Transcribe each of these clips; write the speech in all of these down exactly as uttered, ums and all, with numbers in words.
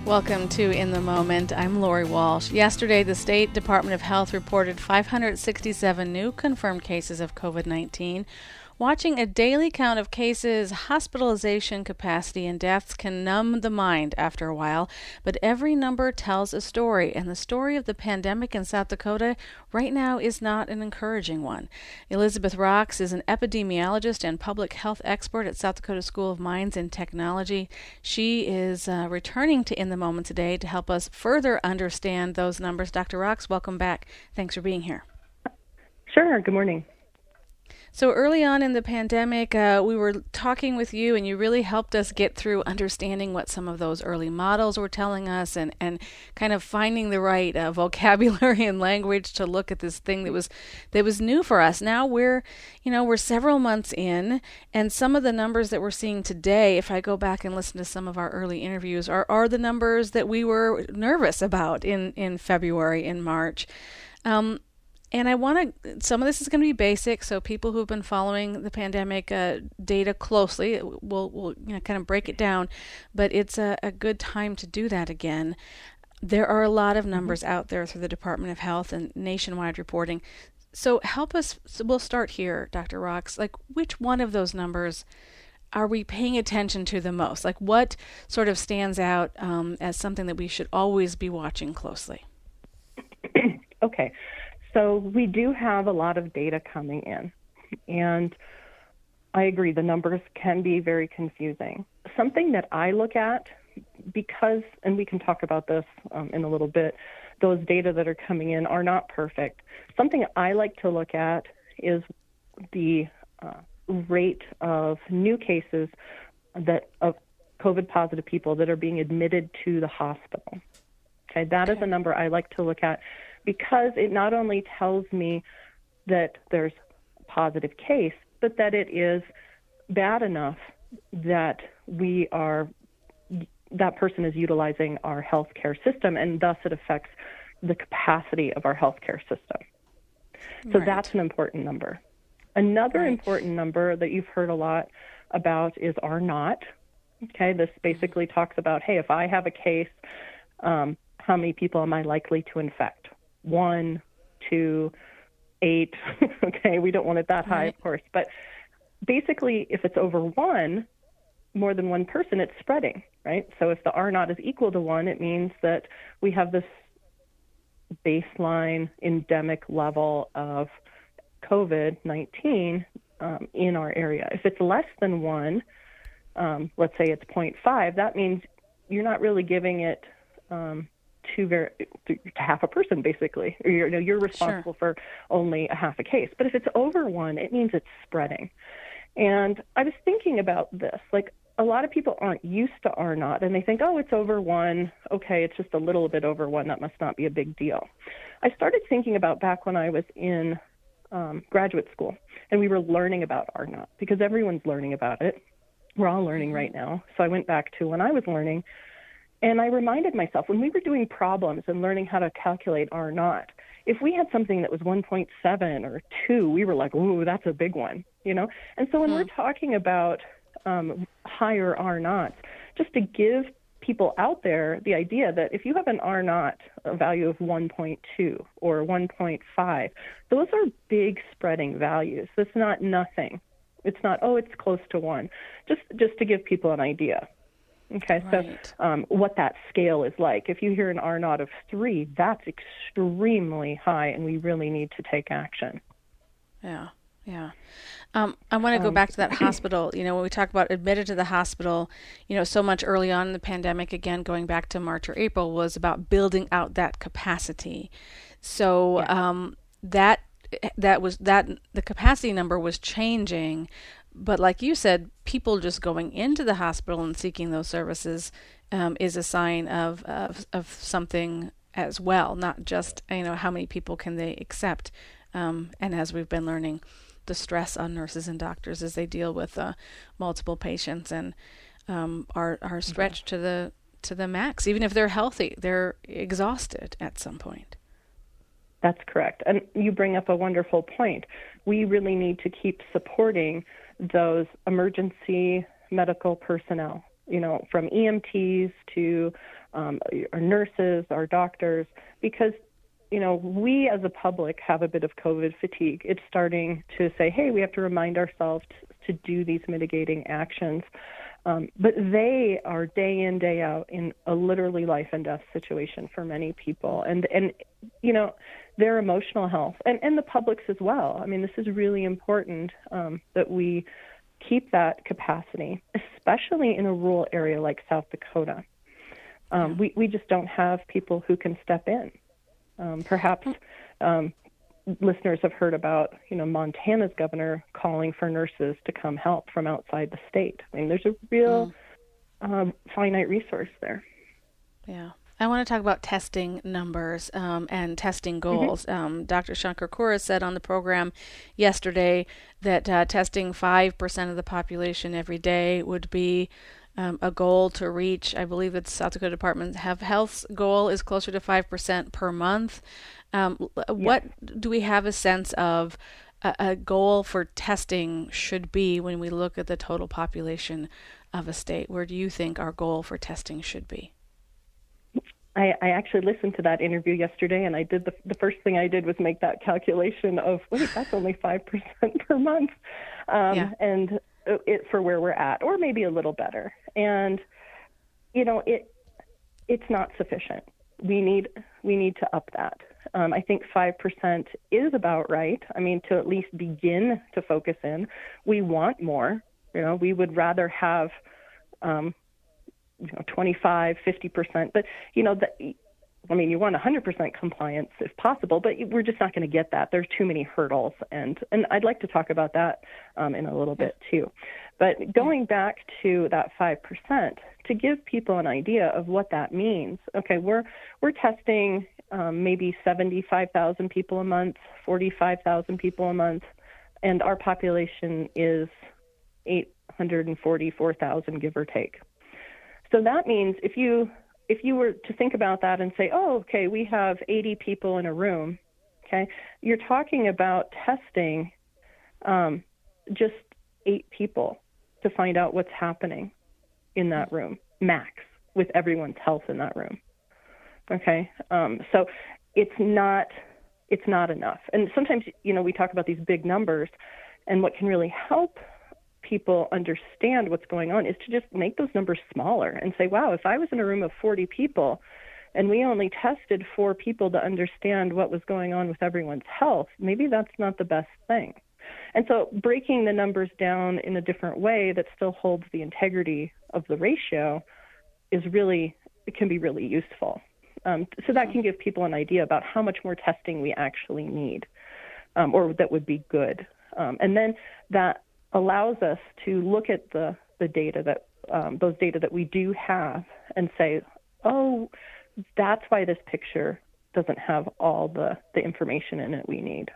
Welcome to In the Moment. I'm Lori Walsh. Yesterday, the State Department of Health reported five hundred sixty-seven new confirmed cases of COVID nineteen. Watching a daily count of cases, hospitalization capacity, and deaths can numb the mind after a while, but every number tells a story, and the story of the pandemic in South Dakota right now is not an encouraging one. Elizabeth Rocks is an epidemiologist and public health expert at South Dakota School of Mines and Technology. She is uh, returning to In the Moment today to help us further understand those numbers. Doctor Rocks, welcome back. Thanks for being here. Sure. Good morning. So early on in the pandemic, uh, we were talking with you, and you really helped us get through understanding what some of those early models were telling us, and, and kind of finding the right uh, vocabulary and language to look at this thing that was that was new for us. Now we're, you know, we're several months in, and some of the numbers that we're seeing today, if I go back and listen to some of our early interviews, are, are the numbers that we were nervous about in, in February and March. Um, And I want to, some of this is going to be basic, so people who've been following the pandemic uh, data closely will will you know, kind of break it down, but it's a, a good time to do that again. There are a lot of numbers mm-hmm. out there through the Department of Health and nationwide reporting. So help us, so we'll start here, Doctor Rocks. Like, which one of those numbers are we paying attention to the most? Like, what sort of stands out um, as something that we should always be watching closely? Okay. So we do have a lot of data coming in, and I agree the numbers can be very confusing. Something that I look at, because, and we can talk about this um, in a little bit, those data that are coming in are not perfect. Something I like to look at is the uh, rate of new cases that of COVID positive people that are being admitted to the hospital. Okay, that okay. is a number I like to look at, because it not only tells me that there's a positive case, but that it is bad enough that we are, that person is utilizing our healthcare system, and thus it affects the capacity of our healthcare system. So right. that's an important number. Another right. important number that you've heard a lot about is R naught. Okay, this basically talks about, hey, if I have a case, um, how many people am I likely to infect? One, two, eight. Okay, we don't want it that high, of course. But basically, if it's over one, more than one person, it's spreading, right? So if the R naught is equal to one, it means that we have this baseline endemic level of COVID nineteen um, in our area. If it's less than one, um, let's say it's zero point five, that means you're not really giving it um, to, very, to half a person, basically. Or you're, you know, you're responsible sure. for only a half a case. But if it's over one, it means it's spreading. And I was thinking about this. Like, a lot of people aren't used to R naught, and they think, oh, it's over one. Okay, it's just a little bit over one. That must not be a big deal. I started thinking about back when I was in um, graduate school, and we were learning about R naught, because everyone's learning about it. We're all learning right now. So I went back to when I was learning, and I reminded myself, when we were doing problems and learning how to calculate R naught, if we had something that was one point seven or two, we were like, ooh, that's a big one, you know? And so when hmm. we're talking about um, higher R naughts, just to give people out there the idea that if you have an R naught, a value of one point two or one point five, those are big spreading values. That's not nothing. It's not, oh, it's close to one. Just, just to give people an idea. Okay, right. so um, what that scale is like. If you hear an R naught of three, that's extremely high, and we really need to take action. Yeah, yeah. Um, I want to go um, back to that hospital. You know, when we talk about admitted to the hospital, you know, so much early on in the pandemic, again, going back to March or April, was about building out that capacity. So yeah. um, that that was that the capacity number was changing. But like you said, people just going into the hospital and seeking those services um, is a sign of, of of something as well, not just, you know, how many people can they accept. Um, and as we've been learning, the stress on nurses and doctors as they deal with uh, multiple patients and um, are are stretched to the to the max. Even if they're healthy, they're exhausted at some point. That's correct. And you bring up a wonderful point. We really need to keep supporting those emergency medical personnel. you know, from E M Ts to um, our nurses, our doctors, because, you know, we as a public have a bit of COVID fatigue. It's starting to say, hey, we have to remind ourselves to, to do these mitigating actions. Um, but they are day in, day out in a literally life and death situation for many people. And, and you know, their emotional health and, and the public's as well. I mean, this is really important um, that we keep that capacity, especially in a rural area like South Dakota. Um, we, we just don't have people who can step in. Um, perhaps um, listeners have heard about, you know, Montana's governor calling for nurses to come help from outside the state. I mean, there's a real mm. um, finite resource there. Yeah. I want to talk about testing numbers um, and testing goals. Mm-hmm. Um, Doctor Shankar Kouros said on the program yesterday that uh, testing five percent of the population every day would be um, a goal to reach. I believe that South Dakota Department of Health's goal is closer to five percent per month. Um, yes. What do we have a sense of a, a goal for testing should be when we look at the total population of a state? Where do you think our goal for testing should be? I, I actually listened to that interview yesterday, and I did the the first thing I did was make that calculation of, wait, that's only five percent per month, um, yeah. and it for where we're at, or maybe a little better. And you know, it it's not sufficient. We need we need to up that. Um, I think five percent is about right. I mean, to at least begin to focus in. We want more. You know, we would rather have. Um, you know, twenty-five, fifty percent, but, you know, the, I mean, you want one hundred percent compliance if possible, but we're just not going to get that. There's too many hurdles, and, and I'd like to talk about that um, in a little bit too. But going back to that five percent, to give people an idea of what that means, okay, we're we're testing um, maybe seventy-five thousand people a month, forty-five thousand people a month, and our population is eight hundred forty-four thousand, give or take. So that means if you if you were to think about that and say, oh, okay, we have eighty people in a room, okay, you're talking about testing um, just eight people to find out what's happening in that room, max, with everyone's health in that room. Okay, um, so it's not it's not enough. And sometimes, you know, we talk about these big numbers, and what can really help people understand what's going on is to just make those numbers smaller and say, wow, if I was in a room of forty people and we only tested four people to understand what was going on with everyone's health, maybe that's not the best thing. And so breaking the numbers down in a different way that still holds the integrity of the ratio is really, it can be really useful. Um, so that can give people an idea about how much more testing we actually need, um, or that would be good. Um, and then that allows us to look at the, the data that, um, those data that we do have and say, oh, that's why this picture doesn't have all the, the information in it we need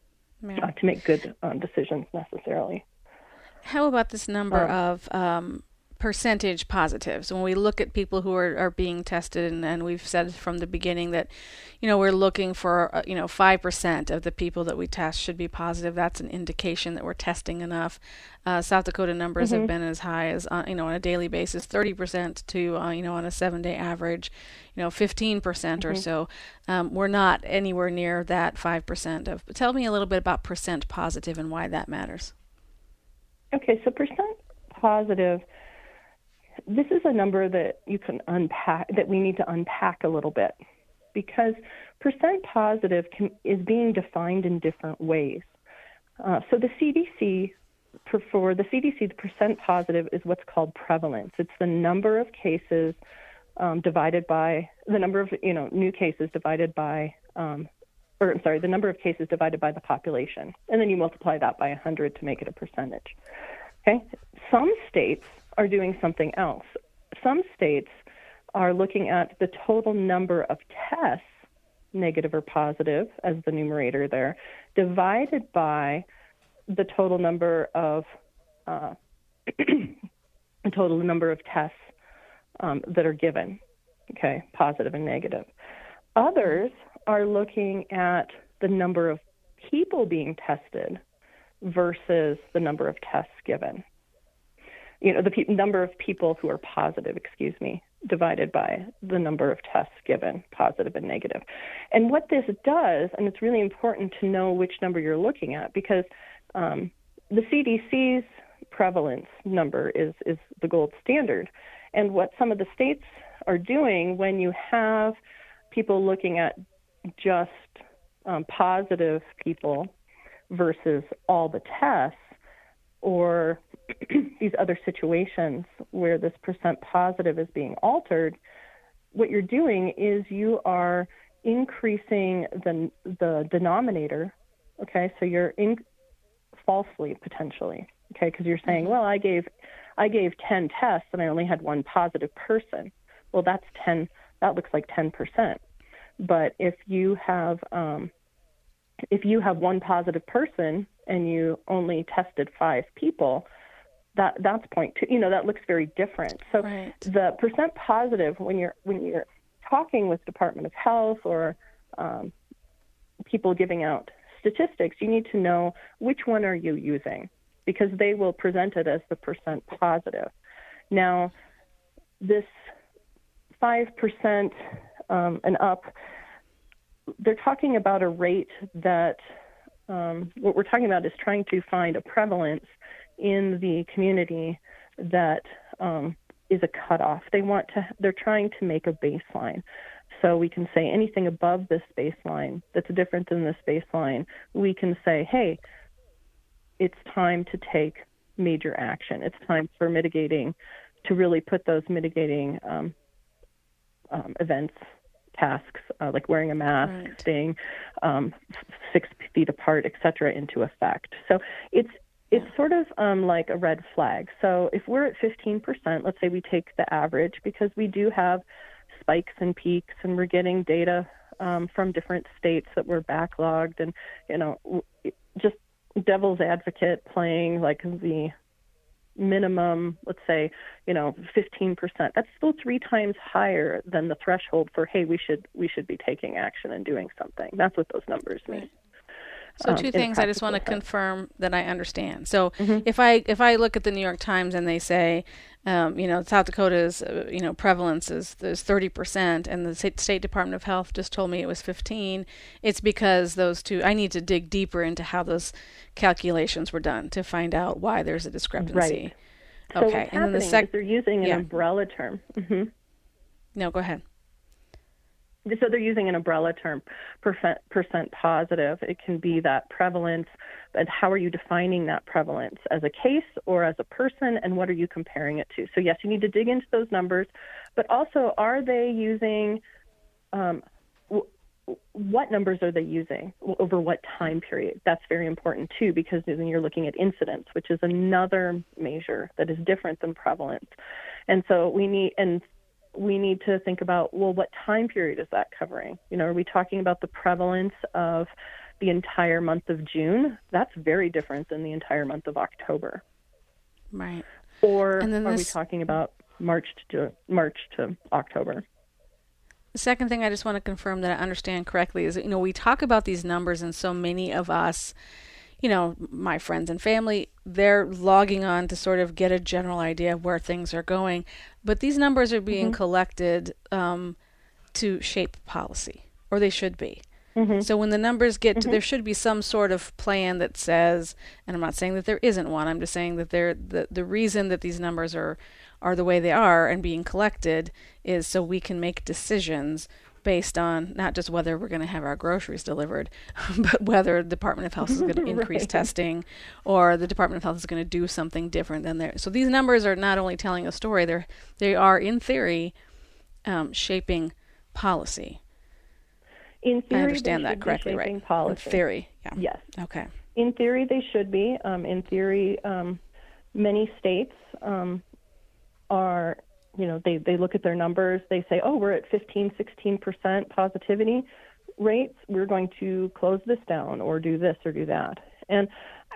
uh, to make good um, decisions necessarily. How about this number um, of um, percentage positives? When we look at people who are, are being tested, and, and we've said from the beginning that, you know, we're looking for, uh, you know, five percent of the people that we test should be positive. That's an indication that we're testing enough. Uh, South Dakota numbers mm-hmm. have been as high as, uh, you know, on a daily basis, thirty percent to, uh, you know, on a seven-day average, you know, fifteen percent mm-hmm. or so. Um, we're not anywhere near that five percent of. Tell me a little bit about percent positive and why that matters. Okay, so percent positive, this is a number that you can unpack, that we need to unpack a little bit, because percent positive can, is being defined in different ways. Uh, so the C D C, for the C D C, the percent positive is what's called prevalence. It's the number of cases um, divided by the number of, you know, new cases divided by, um, or I'm sorry, the number of cases divided by the population, and then you multiply that by one hundred to make it a percentage. Okay, some states are doing something else. Some states are looking at the total number of tests, negative or positive, as the numerator there, divided by the total number of uh, the total number of tests um, that are given. Okay, positive and negative. Others are looking at the number of people being tested versus the number of tests given. you know, the pe- number of people who are positive, excuse me, divided by the number of tests given, positive and negative. And what this does, and it's really important to know which number you're looking at, because um, the C D C's prevalence number is, is the gold standard. And what some of the states are doing when you have people looking at just um, positive people versus all the tests, or these other situations where this percent positive is being altered, what you're doing is you are increasing the the denominator, okay? So you're in falsely, potentially, okay? Because you're saying, well, I gave I gave ten tests and I only had one positive person. Well, that's ten, that looks like ten percent. But if you have um, if you have one positive person and you only tested five people, that that's point two. You know, that looks very different. So right. the percent positive, when you're when you're talking with Department of Health or um, people giving out statistics, you need to know which one are you using, because they will present it as the percent positive. Now, this five percent um, and up, they're talking about a rate that um, what we're talking about is trying to find a prevalence in the community that um, is a cutoff. They want to, they're trying to make a baseline. So we can say anything above this baseline that's different than this baseline, we can say, hey, it's time to take major action. It's time for mitigating, to really put those mitigating um, um, events, tasks, uh, like wearing a mask, right. staying um, six feet apart, et cetera, into effect. So it's it's sort of um, like a red flag. So if we're at fifteen percent, let's say we take the average, because we do have spikes and peaks, and we're getting data um, from different states that were backlogged, and, you know, just devil's advocate playing like the minimum, let's say, you know, fifteen percent. That's still three times higher than the threshold for, hey, we should we should be taking action and doing something. That's what those numbers mean. Right. So two um, things I just want to sense. confirm that I understand. So mm-hmm. if I if I look at the New York Times and they say, um, you know, South Dakota's uh, you know prevalence is is thirty percent, and the State Department of Health just told me it was fifteen, it's because those two. I need to dig deeper into how those calculations were done to find out why there's a discrepancy. Right. So okay. what's and then the happening sec- is they're using an yeah. umbrella term. Mm-hmm. No, go ahead. So they're using an umbrella term, percent, percent positive. It can be that prevalence, but how are you defining that prevalence? As a case or as a person, and what are you comparing it to? So yes, you need to dig into those numbers, but also, are they using, um, w- what numbers are they using over what time period? That's very important too, because then you're looking at incidence, which is another measure that is different than prevalence. And so we need, and we need to think about, well, what time period is that covering? You know, are we talking about the prevalence of the entire month of June? That's very different than the entire month of October. Right. Or and then are this, we talking about March to March to October? The second thing I just want to confirm that I understand correctly is, you know, we talk about these numbers, and so many of us, you know, my friends and family, they're logging on to sort of get a general idea of where things are going. But these numbers are being mm-hmm. collected um, to shape policy, or they should be. Mm-hmm. So when the numbers get mm-hmm. to, there should be some sort of plan that says, and I'm not saying that there isn't one, I'm just saying that there, the, the reason that these numbers are, are the way they are and being collected is so we can make decisions based on not just whether we're going to have our groceries delivered, but whether the Department of Health is going to increase right. testing, or the Department of Health is going to do something different than there. So these numbers are not only telling a story; they're they are, in theory, um, shaping policy. In theory, I understand they that should correctly, be shaping right? policy. In theory, yeah. Yes. Okay. In theory, they should be. Um, in theory, um, many states um, are. You know, they, they look at their numbers, they say, oh, we're at fifteen, sixteen percent positivity rates, we're going to close this down or do this or do that. And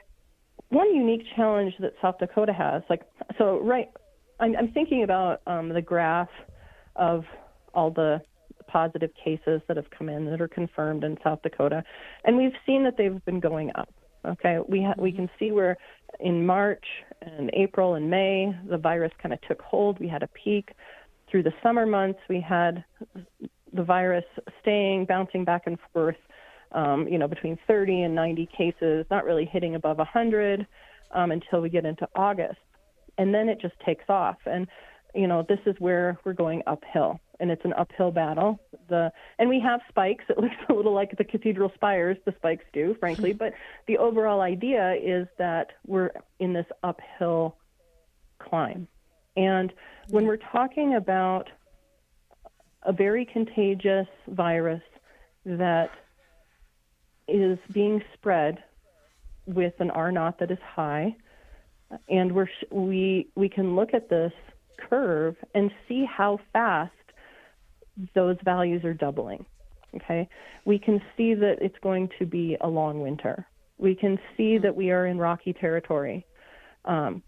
one unique challenge that South Dakota has, like, so, right, I'm, I'm thinking about um, the graph of all the positive cases that have come in that are confirmed in South Dakota, and we've seen that they've been going up. Okay, we ha- we can see where in March and April and May the virus kind of took hold. We had a peak. Through the summer months, we had the virus staying, bouncing back and forth, um, you know, between thirty and ninety cases, not really hitting above one hundred um, until we get into August. And then it just takes off. And, you know, this is where we're going uphill. And it's an uphill battle. The and we have spikes. It looks a little like the cathedral spires, the spikes do, frankly. But the overall idea is that we're in this uphill climb. And when we're talking about a very contagious virus that is being spread with an R naught that is high, and we're we we can look at this curve and see how fast those values are doubling. Okay, we can see that it's going to be a long winter. We can see that we are in rocky territory. Um,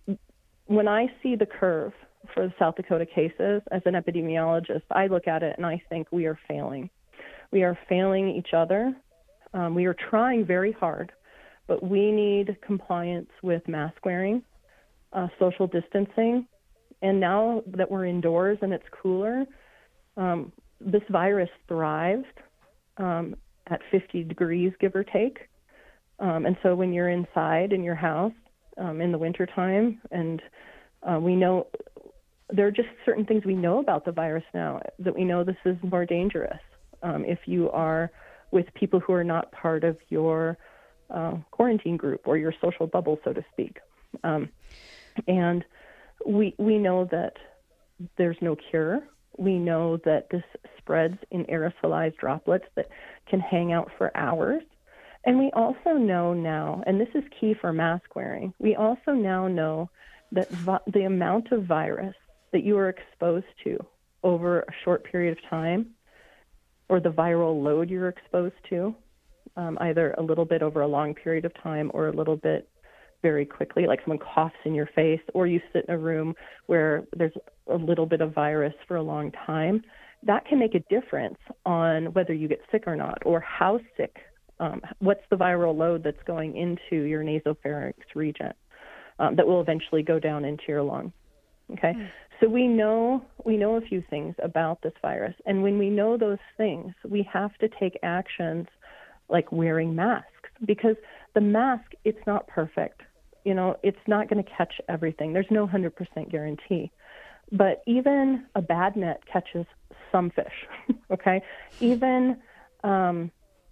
when I see the curve for the South Dakota cases as an epidemiologist, I look at it and I think we are failing. We are failing each other. Um, we are trying very hard, but we need compliance with mask wearing, uh, social distancing, and now that we're indoors and it's cooler, um, this virus thrived um, at fifty degrees, give or take. Um, and so when you're inside in your house um, in the wintertime, and uh, we know there are just certain things we know about the virus now that we know this is more dangerous um, if you are with people who are not part of your uh, quarantine group or your social bubble, so to speak. Um, and we we know that there's no cure. We know that this spreads in aerosolized droplets that can hang out for hours. And we also know now, and this is key for mask wearing, we also now know that vi- the amount of virus that you are exposed to over a short period of time, or the viral load you're exposed to, um, either a little bit over a long period of time or a little bit very quickly, like someone coughs in your face, or you sit in a room where there's a little bit of virus for a long time, that can make a difference on whether you get sick or not, or how sick, um, what's the viral load that's going into your nasopharynx region um, that will eventually go down into your lung. Okay, mm. So we know we know a few things about this virus, and when we know those things, we have to take actions like wearing masks, because the mask, it's not perfect. You know, it's not going to catch everything. There's no one hundred percent guarantee. But even a bad net catches some fish, okay? Even um,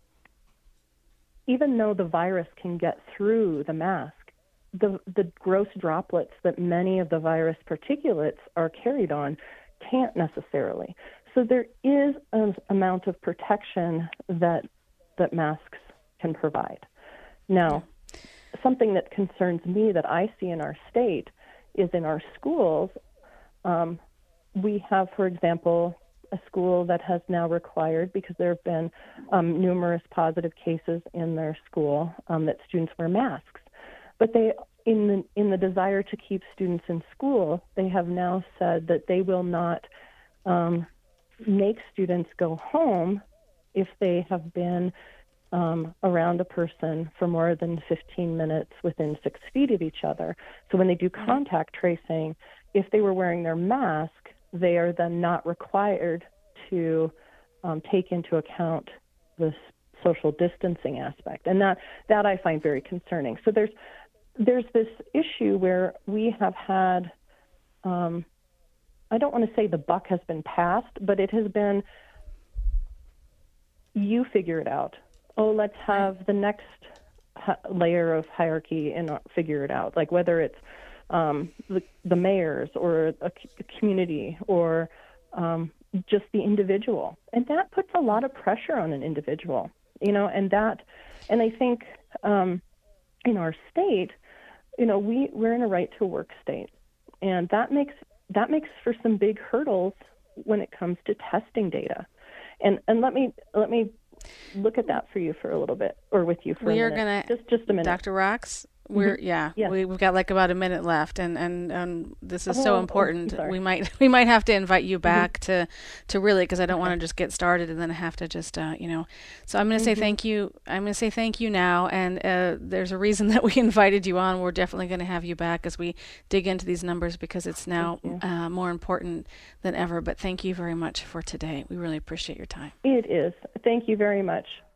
even though the virus can get through the mask, the, the gross droplets that many of the virus particulates are carried on can't necessarily. So there is an amount of protection that that masks can provide. Now, something that concerns me that I see in our state is in our schools. Um, we have, for example, a school that has now required, because there have been um, numerous positive cases in their school, um, that students wear masks. But they, in the in the desire to keep students in school, they have now said that they will not um, make students go home if they have been um, around a person for more than fifteen minutes within six feet of each other. So when they do contact tracing, if they were wearing their mask, they are then not required to um, take into account the social distancing aspect. And that, that I find very concerning. So there's there's this issue where we have had, um, I don't want to say the buck has been passed, but it has been, you figure it out. Oh, let's have the next ha- layer of hierarchy and figure it out, like whether it's um, the, the mayors or a, a community or um, just the individual. And that puts a lot of pressure on an individual, you know, and that, and I think um, in our state, you know, we, we're in a right to work state, and that makes that makes for some big hurdles when it comes to testing data. And and let me let me look at that for you for a little bit, or with you for we a are minute. Gonna, just just a minute. Doctor Rocks, We're yeah, Yes. we, we've got like about a minute left, and and, and this is so Oh, oh, important. sorry. we might we might have to invite you back to to really, because I don't want to just get started and then have to just uh, you know. So I'm going to say thank you. I'm going to say thank you now, and uh, there's a reason that we invited you on. We're definitely going to have you back as we dig into these numbers, because it's now uh, more important than ever. But thank you very much for today. We really appreciate your time. It is. Thank you very much.